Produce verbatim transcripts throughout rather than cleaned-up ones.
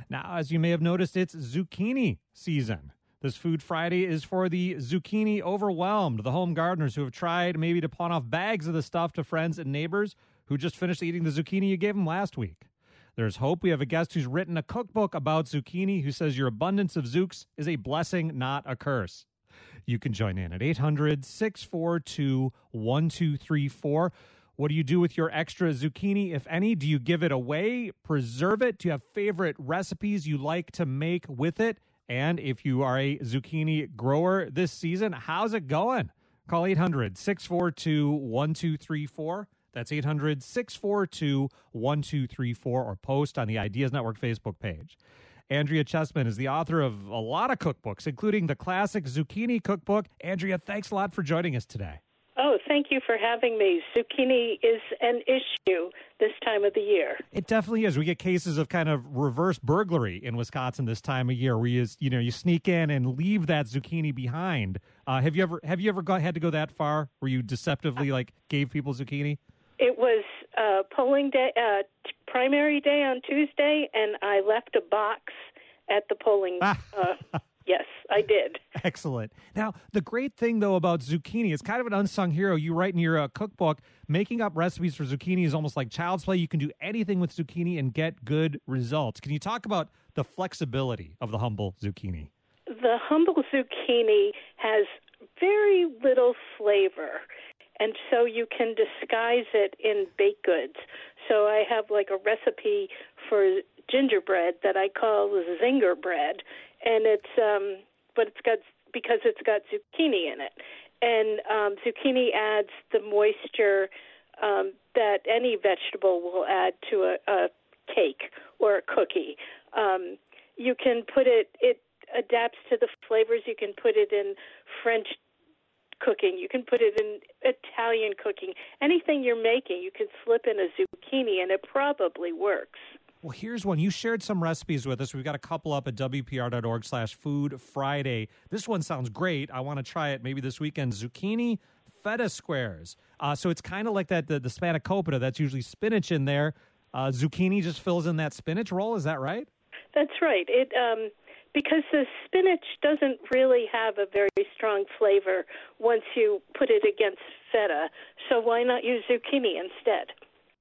Now, as you may have noticed, it's zucchini season. This Food Friday is for the zucchini overwhelmed, the home gardeners who have tried maybe to pawn off bags of the stuff to friends and neighbors who just finished eating the zucchini you gave them last week. There's hope. We have a guest who's written a cookbook about zucchini who says your abundance of zooks is a blessing, not a curse. You can join in at eight hundred, six four two, one two three four. What do you do with your extra zucchini, if any? Do you give it away, preserve it? Do you have favorite recipes you like to make with it? And if you are a zucchini grower this season, how's it going? Call eight hundred, six four two, one two three four. That's eight hundred, six four two, one two three four, or post on the Ideas Network Facebook page. Andrea Chessman is the author of a lot of cookbooks, including the classic Zucchini Cookbook. Andrea, thanks a lot for joining us today. Oh, thank you for having me. Zucchini is an issue this time of the year. It definitely is. We get cases of kind of reverse burglary in Wisconsin this time of year, where you you know you sneak in and leave that zucchini behind. Uh, have you ever have you ever got, had to go that far, where you deceptively like gave people zucchini? It was uh, polling day, uh, t- primary day on Tuesday, and I left a box at the polling. Uh, yes, I did. Excellent. Now, the great thing, though, about zucchini, it's kind of an unsung hero. You write in your uh, cookbook, making up recipes for zucchini is almost like child's play. You can do anything with zucchini and get good results. Can you talk about the flexibility of the humble zucchini? The humble zucchini has very little flavor, and so you can disguise it in baked goods. So I have like a recipe for gingerbread that I call zinger bread, and it's um, but it's got because it's got zucchini in it, and um, zucchini adds the moisture um, that any vegetable will add to a, a cake or a cookie. Um, you can put it; it adapts to the flavors. You can put it in French cooking. You can put it in Italian cooking. Anything you're making, you can slip in a zucchini, and it probably works. Well, here's one. You shared some recipes with us. We've got a couple up at W P R dot org slash Food Friday. This one sounds great. I want to try it maybe this weekend. Zucchini feta squares. Uh, so it's kind of like that the, the spanakopita. That's usually spinach in there. Uh, zucchini just fills in that spinach roll. Is that right? That's right. It um, because the spinach doesn't really have a very strong flavor once you put it against feta. So why not use zucchini instead?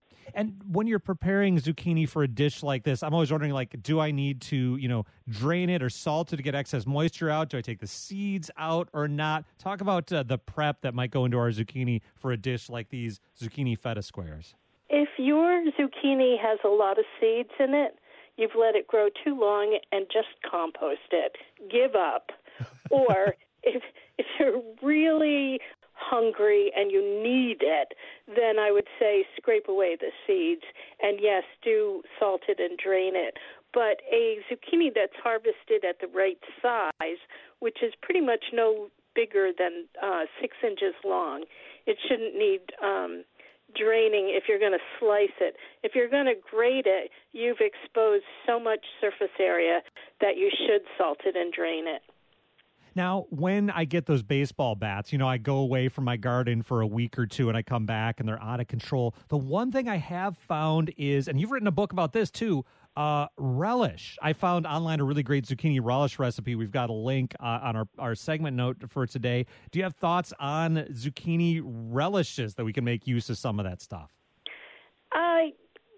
And when you're preparing zucchini for a dish like this, I'm always wondering, like, do I need to, you know, drain it or salt it to get excess moisture out? Do I take the seeds out or not? Talk about uh, the prep that might go into our zucchini for a dish like these zucchini feta squares. If your zucchini has a lot of seeds in it, you've let it grow too long and just compost it. Give up. Or if if you're really hungry and you need it, then I would say scrape away the seeds. And yes, do salt it and drain it. But a zucchini that's harvested at the right size, which is pretty much no bigger than uh, six inches long, it shouldn't need um, draining if you're going to slice it. If you're going to grate it, you've exposed so much surface area that you should salt it and drain it. Now, when I get those baseball bats, you know, I go away from my garden for a week or two and I come back and they're out of control. The one thing I have found is, and you've written a book about this too, uh, relish. I found online a really great zucchini relish recipe. We've got a link uh, on our, our segment note for today. Do you have thoughts on zucchini relishes that we can make use of some of that stuff? Uh,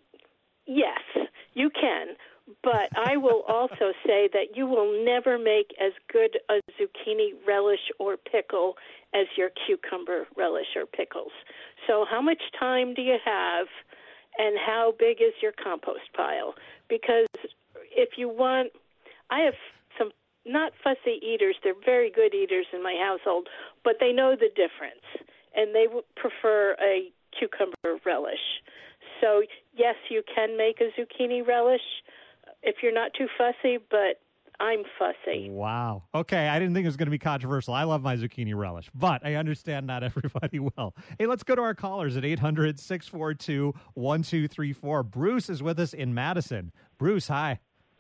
yes, you can. But I will also say that you will never make as good a zucchini relish or pickle as your cucumber relish or pickles. So how much time do you have, and how big is your compost pile? Because if you want, I have some not fussy eaters. They're very good eaters in my household, but they know the difference, and they would prefer a cucumber relish. So yes, you can make a zucchini relish if you're not too fussy, but I'm fussy. Wow. Okay, I didn't think it was going to be controversial. I love my zucchini relish, but I understand not everybody will. Hey, let's go to our callers at eight hundred, six four two, one two three four. Bruce is with us in Madison. Bruce, hi.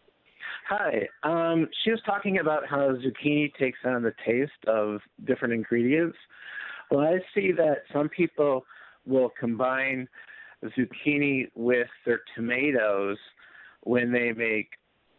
Hi. Um, she was talking about how zucchini takes on the taste of different ingredients. Well, I see that some people will combine zucchini with their tomatoes when they make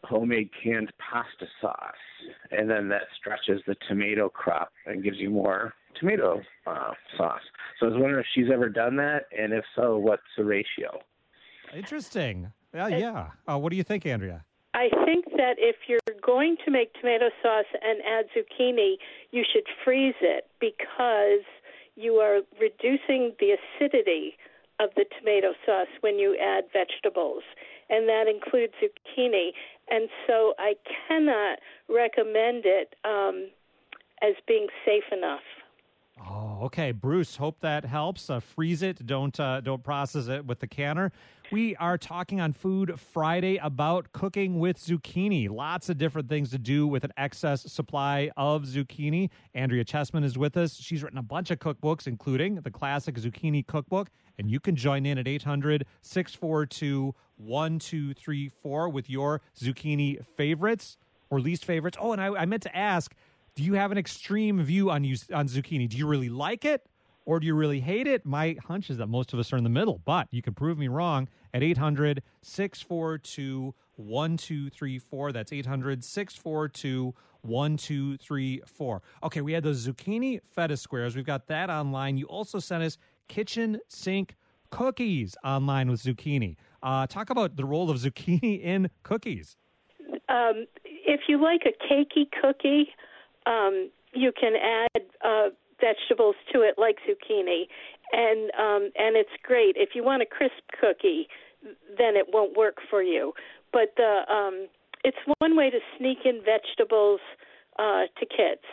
homemade canned pasta sauce, and then that stretches the tomato crop and gives you more tomato uh, sauce. So I was wondering if she's ever done that, and if so, what's the ratio? Interesting. Uh, yeah. Uh, what do you think, Andrea? I think that if you're going to make tomato sauce and add zucchini, you should freeze it because you are reducing the acidity of the tomato sauce when you add vegetables, and that includes zucchini. And so I cannot recommend it um, as being safe enough. Oh, okay. Bruce, hope that helps. Uh, freeze it. Don't uh, don't process it with the canner. We are talking on Food Friday about cooking with zucchini. Lots of different things to do with an excess supply of zucchini. Andrea Chessman is with us. She's written a bunch of cookbooks, including the classic zucchini cookbook. And you can join in at eight hundred, six four two, one two three four with your zucchini favorites or least favorites. Oh, and I, I meant to ask, do you have an extreme view on you, on zucchini? Do you really like it or do you really hate it? My hunch is that most of us are in the middle, but you can prove me wrong at eight hundred, six four two, one two three four. That's eight hundred, six four two, one two three four. Okay, we had those zucchini feta squares. We've got that online. You also sent us kitchen sink cookies online with zucchini. Uh, talk about the role of zucchini in cookies. Um, if you like a cakey cookie, um, you can add uh, vegetables to it like zucchini, and um, and it's great. If you want a crisp cookie, then it won't work for you. But the um, it's one way to sneak in vegetables uh, to kids.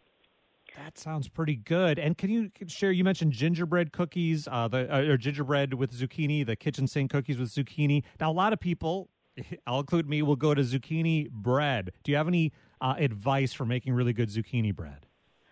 That sounds pretty good. And can you share, you mentioned gingerbread cookies, uh, the uh, or gingerbread with zucchini, the kitchen sink cookies with zucchini. Now, a lot of people, I'll include me, will go to zucchini bread. Do you have any uh, advice for making really good zucchini bread?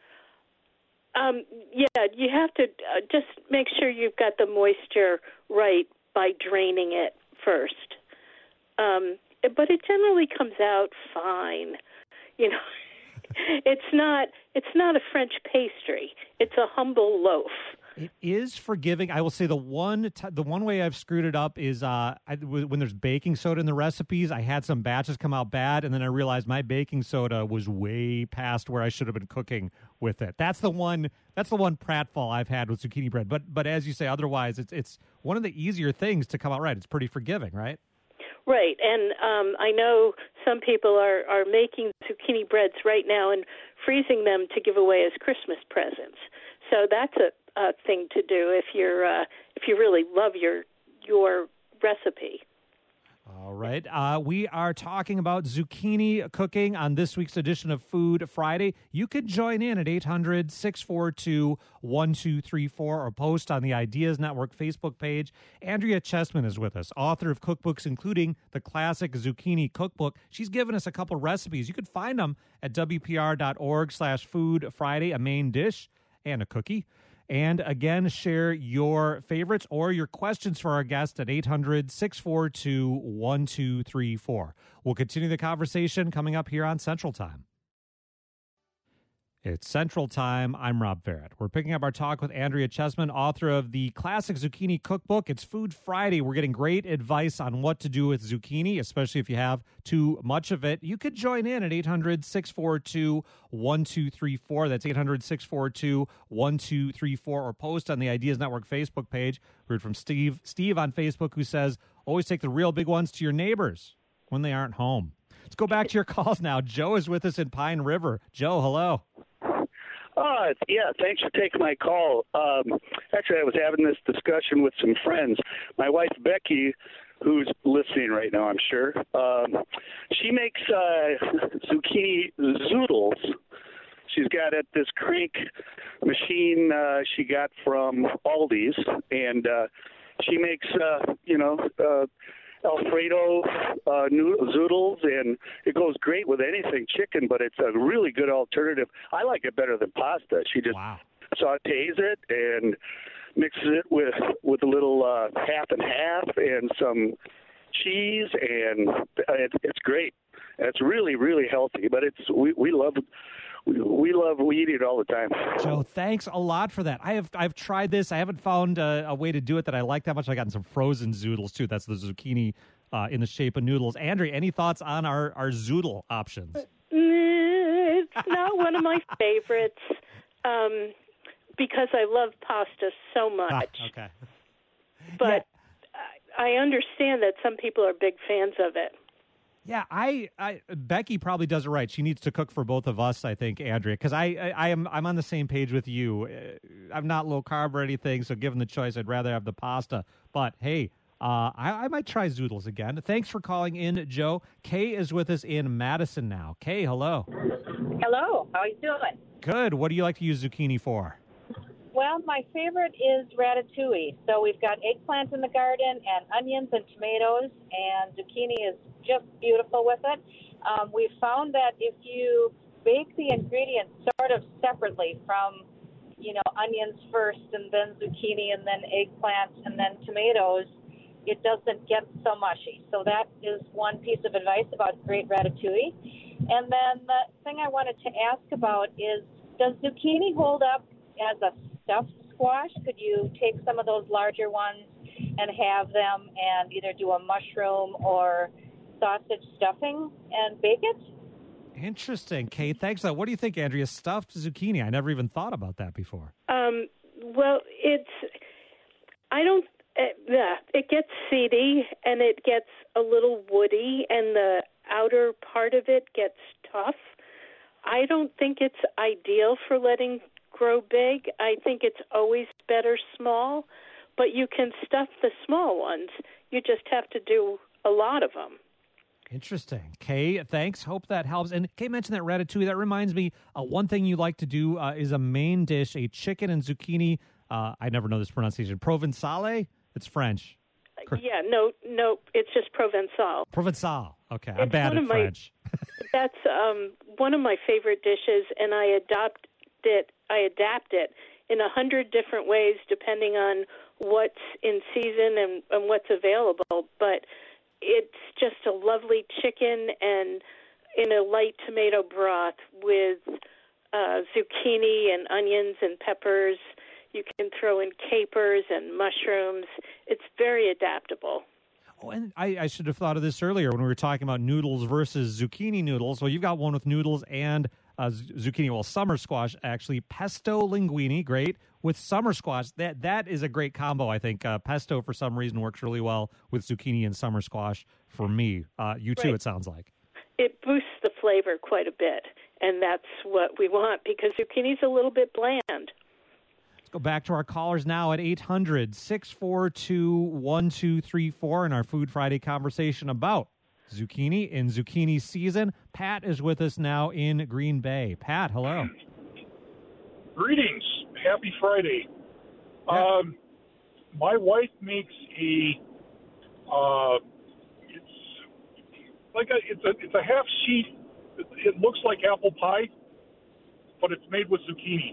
Um, yeah, you have to uh, just make sure you've got the moisture right by draining it first. Um, but it generally comes out fine, you know. It's not it's not a French pastry. It's a humble loaf. It is forgiving. I will say the one t- the one way I've screwed it up is uh, I, w- when there's baking soda in the recipes. I had some batches come out bad, and then I realized my baking soda was way past where I should have been cooking with it. That's the one. That's the one pratfall I've had with zucchini bread. But but as you say, otherwise, it's it's one of the easier things to come out right. It's pretty forgiving, right? Right, and um, I know some people are, are making zucchini breads right now and freezing them to give away as Christmas presents. So that's a, a thing to do if you're uh, if you really love your your recipe. All right. Uh, we are talking about zucchini cooking on this week's edition of Food Friday. You can join in at eight hundred, six four two, one two three four or post on the Ideas Network Facebook page. Andrea Chessman is with us, author of cookbooks including the classic zucchini cookbook. She's given us a couple recipes. You can find them at W P R dot org slash Food Friday, a main dish and a cookie. And again, share your favorites or your questions for our guest at eight hundred, six four two, one two three four. We'll continue the conversation coming up here on Central Time. It's Central Time. I'm Rob Barrett. We're picking up our talk with Andrea Chessman, author of the classic zucchini cookbook. It's Food Friday. We're getting great advice on what to do with zucchini, especially if you have too much of it. You could join in at eight hundred, six four two, one two three four. That's eight hundred, six four two, one two three four, or post on the Ideas Network Facebook page. We heard from Steve, Steve on Facebook, who says, always take the real big ones to your neighbors when they aren't home. Let's go back to your calls now. Joe is with us in Pine River. Joe, hello. Uh, yeah, thanks for taking my call. Um, actually, I was having this discussion with some friends. My wife, Becky, who's listening right now, I'm sure, um, she makes uh, zucchini zoodles. She's got at this crank machine uh, she got from Aldi's, and uh, she makes, uh, you know, uh, Alfredo uh, zoodles, and it goes great with anything chicken, but it's a really good alternative. I like it better than pasta. She just wow. sautés it and mixes it with, with a little uh, half and half and some cheese, and it, it's great. And it's really, really healthy, but it's we, we love it. We love, we eat it all the time. Joe, thanks a lot for that. I have, I've tried this. I haven't found a, a way to do it that I like that much. I've gotten some frozen zoodles too. That's the zucchini uh, in the shape of noodles. Andrea, any thoughts on our, our zoodle options? It's not one of my favorites um, because I love pasta so much. Ah, okay. But yeah. I understand that some people are big fans of it. Yeah, I, I, Becky probably does it right. She needs to cook for both of us, I think, Andrea, because I, I, I am, I'm on the same page with you. Uh, I'm not low carb or anything, so given the choice, I'd rather have the pasta. But hey, uh, I, I might try zoodles again. Thanks for calling in, Joe. Kay is with us in Madison now. Kay, hello. Hello. How are you doing? Good. What do you like to use zucchini for? Well, my favorite is ratatouille. So we've got eggplant in the garden and onions and tomatoes, and zucchini is just beautiful with it. Um, we've found that if you bake the ingredients sort of separately from, you know, onions first and then zucchini and then eggplant and then tomatoes, it doesn't get so mushy. So that is one piece of advice about great ratatouille. And then the thing I wanted to ask about is, does zucchini hold up as a stuffed squash? Could you take some of those larger ones and have them and either do a mushroom or sausage stuffing and bake it? Interesting. Kay, thanks. What do you think, Andrea? Stuffed zucchini. I never even thought about that before. Um, well, it's, I don't, uh, yeah, it gets seedy and it gets a little woody and the outer part of it gets tough. I don't think it's ideal for letting grow big. I think it's always better small, but you can stuff the small ones. You just have to do a lot of them. Interesting. Kay, thanks. Hope that helps. And Kay mentioned that ratatouille. That reminds me, uh, one thing you like to do uh, is a main dish, a chicken and zucchini. Uh, I never know this pronunciation. Provençale? It's French. Yeah, no, no, it's just Provençal. Provençal. Okay, it's I'm bad at my, French. That's um, one of my favorite dishes, and I adopt it. I adapt it in a hundred different ways, depending on what's in season and, and what's available. But it's just a lovely chicken and in a light tomato broth with uh, zucchini and onions and peppers. You can throw in capers and mushrooms. It's very adaptable. Oh, and I, I should have thought of this earlier when we were talking about noodles versus zucchini noodles. Well, you've got one with noodles and uh, zucchini. Well, summer squash, actually. Pesto linguine, great. With summer squash, that that is a great combo, I think. Uh, pesto, for some reason, works really well with zucchini and summer squash for me. Uh, you too, right. It sounds like. It boosts the flavor quite a bit, and that's what we want because zucchini's a little bit bland. Go back to our callers now at eight hundred, six four two, one two three four in our Food Friday conversation about zucchini in zucchini season. Pat is with us now in Green Bay. Pat, hello. Greetings. Happy Friday. Yeah. Um, my wife makes a, uh, it's like a, it's a, it's a half sheet. It, it looks like apple pie, but it's made with zucchini.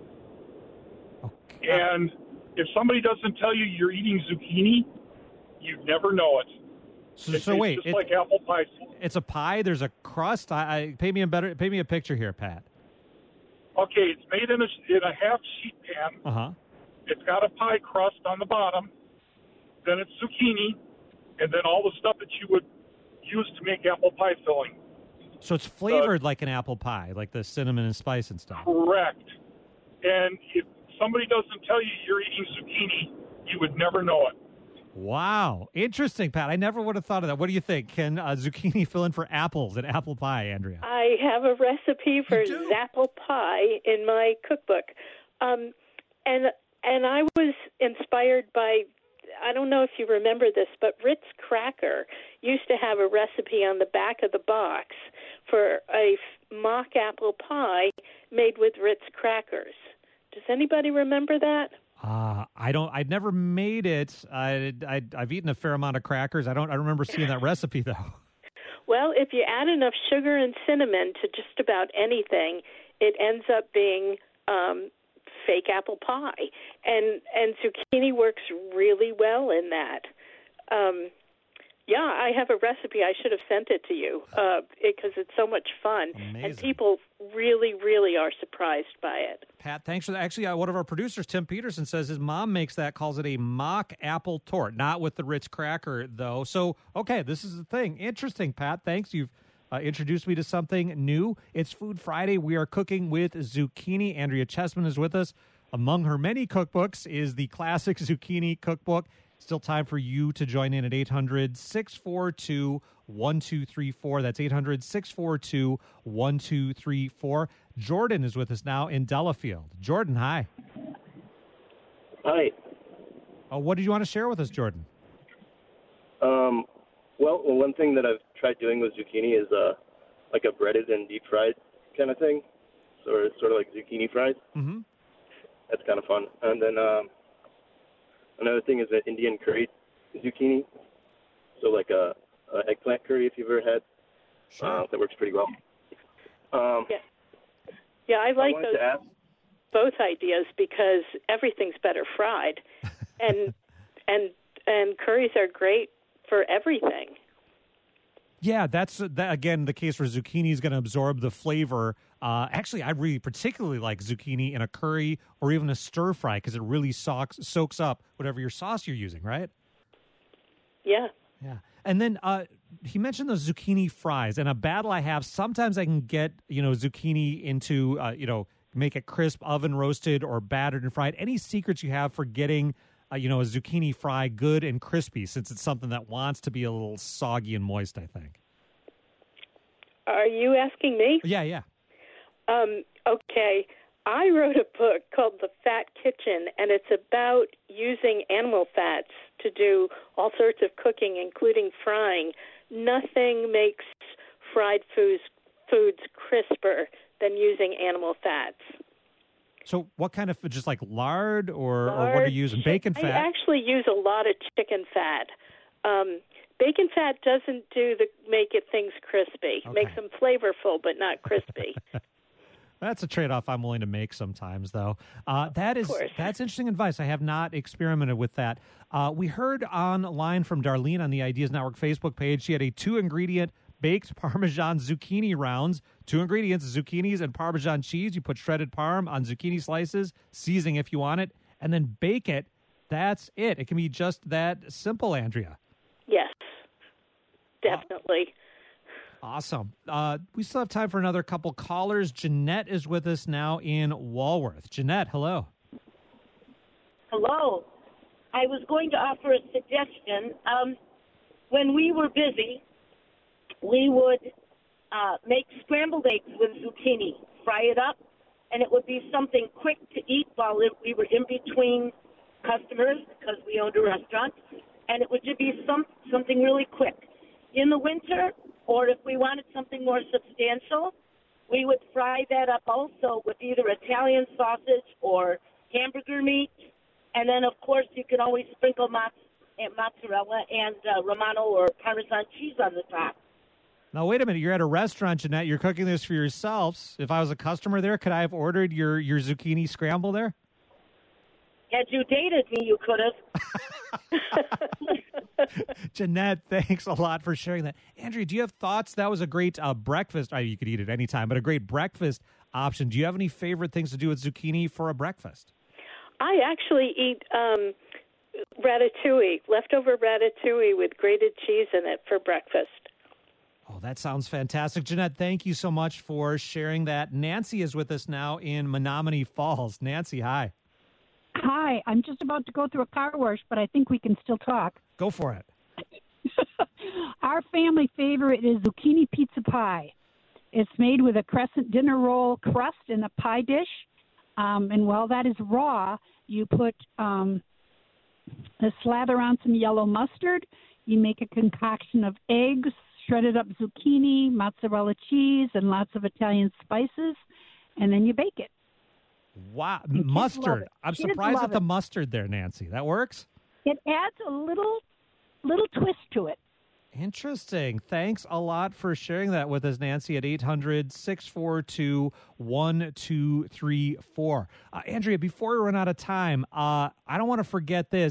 And if somebody doesn't tell you you're eating zucchini, you never know it. So, it so wait, just it, like apple pie. It's a pie. There's a crust. I, I pay me a better. Pay me a picture here, Pat. Okay, it's made in a in a half sheet pan. Uh huh. It's got a pie crust on the bottom. Then it's zucchini, and then all the stuff that you would use to make apple pie filling. So it's flavored uh, like an apple pie, like the cinnamon and spice and stuff. Correct. And if somebody doesn't tell you you're eating zucchini, you would never know it. Wow. Interesting, Pat. I never would have thought of that. What do you think? Can uh, zucchini fill in for apples and apple pie, Andrea? I have a recipe for apple pie in my cookbook. Um, and and I was inspired by, I don't know if you remember this, but Ritz Cracker used to have a recipe on the back of the box for a mock apple pie made with Ritz crackers. Does anybody remember that? Uh, I don't. I'd never made it. I, I, I've eaten a fair amount of crackers. I don't. I remember seeing that recipe though. Well, if you add enough sugar and cinnamon to just about anything, it ends up being um, fake apple pie, and and zucchini works really well in that. Um, Yeah, I have a recipe. I should have sent it to you uh, because it's so much fun. Amazing. And people really, really are surprised by it. Pat, thanks for that. Actually, uh, one of our producers, Tim Peterson, says his mom makes that, calls it a mock apple tort, not with the Ritz cracker, though. So, okay, this is the thing. Interesting, Pat. Thanks. You've uh, introduced me to something new. It's Food Friday. We are cooking with zucchini. Andrea Chessman is with us. Among her many cookbooks is the Classic Zucchini Cookbook. Still time for you to join in at eight hundred, six four two, one two three four. That's eight hundred, six four two, one two three four. Jordan is with us now in Delafield. Jordan, hi. Hi. Uh, what did you want to share with us, Jordan? Um, well, one thing that I've tried doing with zucchini is uh, like a breaded and deep fried kind of thing. So it's sort of like zucchini fries. Mm-hmm. That's kind of fun. And then um, another thing is an Indian curry zucchini. So like a, a eggplant curry, if you've ever had. Sure. Uh, that works pretty well. Um, Yeah, yeah, I like I those to ask, both ideas because everything's better fried, and and and curries are great for everything. Yeah, that's, that, again, the case where zucchini is going to absorb the flavor. Uh, actually, I really particularly like zucchini in a curry or even a stir fry because it really soaks, soaks up whatever your sauce you're using, right? Yeah. Yeah. And then uh, he mentioned those zucchini fries. And a battle I have, sometimes I can get, you know, zucchini into, uh, you know, make it crisp, oven roasted or battered and fried. Any secrets you have for getting, uh, you know, a zucchini fry good and crispy, since it's something that wants to be a little soggy and moist, I think? Are you asking me? Yeah, yeah. Um, okay. I wrote a book called The Fat Kitchen, and it's about using animal fats to do all sorts of cooking, including frying. Nothing makes fried foods, foods crisper than using animal fats. So what kind of, just like lard or, Lard, or what are you using? Bacon fat? I actually use a lot of chicken fat. Um, bacon fat doesn't do the make it things crispy. Okay. Makes them flavorful, but not crispy. That's a trade-off I'm willing to make sometimes, though. Uh, that is that's interesting advice. I have not experimented with that. Uh, we heard online from Darlene on the Ideas Network Facebook page. She had a two-ingredient baked Parmesan zucchini rounds. Two ingredients, zucchinis and Parmesan cheese. You put shredded parm on zucchini slices, seasoning if you want it, and then bake it. That's it. It can be just that simple, Andrea. Yes, definitely. Awesome. Uh, we still have time for another couple callers. Jeanette is with us now in Walworth. Jeanette, hello. Hello. I was going to offer a suggestion. Um, when we were busy, we would uh, make scrambled eggs with zucchini, fry it up, and it would be something quick to eat while it, we were in between customers because we owned a restaurant, and it would just be some something really quick. In the winter, or if we wanted something more substantial, we would fry that up also with either Italian sausage or hamburger meat. And then, of course, you can always sprinkle mozzarella and uh, Romano or Parmesan cheese on the top. Now, wait a minute. You're at a restaurant, Jeanette. You're cooking this for yourselves. If I was a customer there, could I have ordered your, your zucchini scramble there? Had you dated me, you could have. Jeanette, thanks a lot for sharing that. Andrea, do you have thoughts? That was a great uh, breakfast. I mean, you could eat it anytime, but a great breakfast option. Do you have any favorite things to do with zucchini for a breakfast? I actually eat um, ratatouille, leftover ratatouille with grated cheese in it for breakfast. Oh, that sounds fantastic. Jeanette, thank you so much for sharing that. Nancy is with us now in Menominee Falls. Nancy, hi. Hi, I'm just about to go through a car wash, but I think we can still talk. Go for it. Our family favorite is zucchini pizza pie. It's made with a crescent dinner roll crust in a pie dish. Um, and while that is raw, you put um, a slather on some yellow mustard. You make a concoction of eggs, shredded up zucchini, mozzarella cheese, and lots of Italian spices, and then you bake it. Wow. And mustard. I'm Kids surprised love at the it. mustard there, Nancy. That works? It adds a little little twist to it. Interesting. Thanks a lot for sharing that with us, Nancy, at eight hundred, six four two, one two three four. Uh, Andrea, before we run out of time, uh, I don't want to forget this.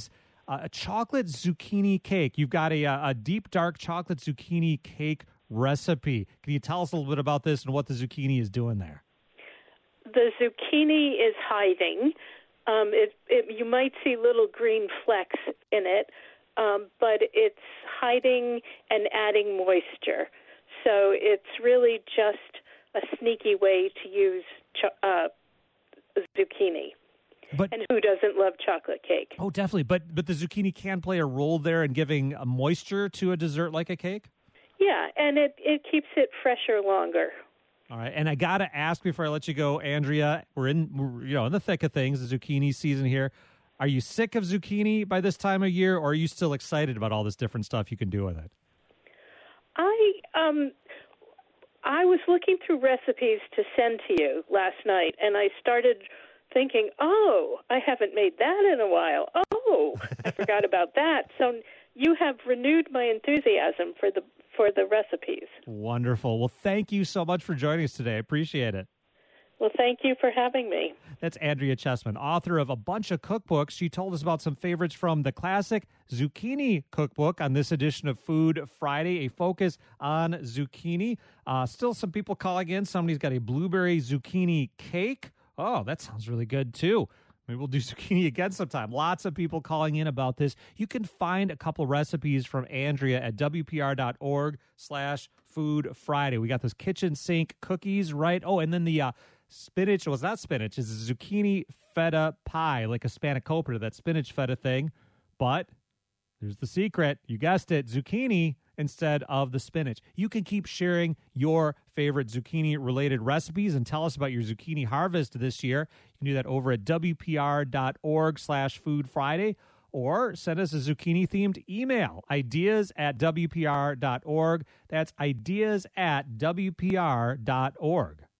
uh, a chocolate zucchini cake. You've got a, a deep, dark chocolate zucchini cake recipe. Can you tell us a little bit about this and what the zucchini is doing there? The zucchini is hiding. Um, it, it, you might see little green flecks in it, um, but it's hiding and adding moisture. So it's really just a sneaky way to use cho- uh, zucchini. But, and who doesn't love chocolate cake? Oh, definitely. But but the zucchini can play a role there in giving a moisture to a dessert like a cake? Yeah, and it, it keeps it fresher longer. All right, and I got to ask before I let you go, Andrea, we're in we're, you know in the thick of things, the zucchini season here. Are you sick of zucchini by this time of year, or are you still excited about all this different stuff you can do with it? I um I was looking through recipes to send to you last night, and I started thinking, oh, I haven't made that in a while. Oh, I forgot about that. So you have renewed my enthusiasm for the for the recipes. Wonderful. Well, thank you so much for joining us today. I appreciate it. Well, thank you for having me. That's Andrea Chessman, author of a bunch of cookbooks. She told us about some favorites from the classic Zucchini Cookbook on this edition of Food Friday, a focus on zucchini. Uh, still some people calling in. Somebody's got a blueberry zucchini cake. Oh, that sounds really good, too. Maybe we'll do zucchini again sometime. Lots of people calling in about this. You can find a couple recipes from Andrea at WPR.org slash Food Friday. We got those kitchen sink cookies, right? Oh, and then the uh, spinach, well, it's not spinach. It's a zucchini feta pie, like a spanakopita, that spinach feta thing. But there's the secret. You guessed it, zucchini instead of the spinach. You can keep sharing your favorite zucchini-related recipes and tell us about your zucchini harvest this year. You can do that over at WPR.org slash Food Friday, or send us a zucchini-themed email, ideas at WPR.org. That's ideas at WPR.org.